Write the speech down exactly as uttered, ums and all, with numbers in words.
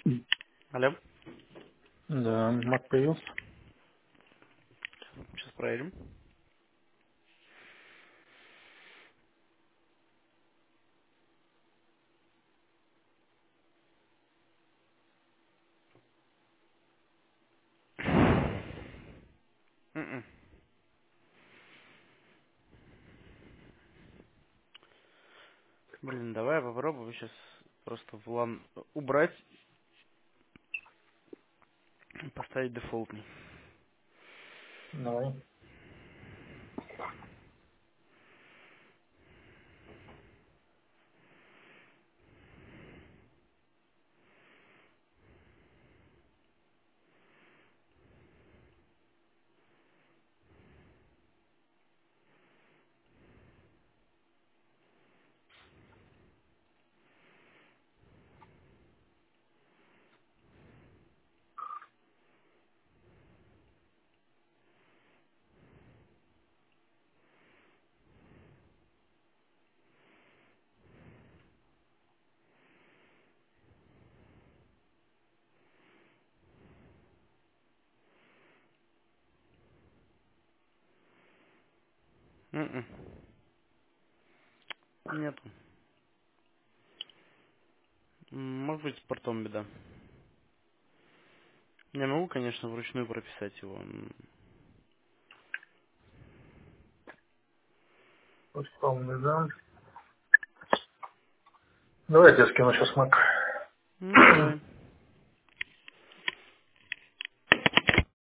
Алло, Да, Мак появился. сейчас проверим. М-м. Блин, давай я попробую сейчас просто в лан убрать и поставить дефолтный. Давай. М-м. Нету. М, Может быть, с портом беда. Я могу, конечно, вручную прописать его. М, Пустом, да. Давайте я скину сейчас Мак. Ну, давай.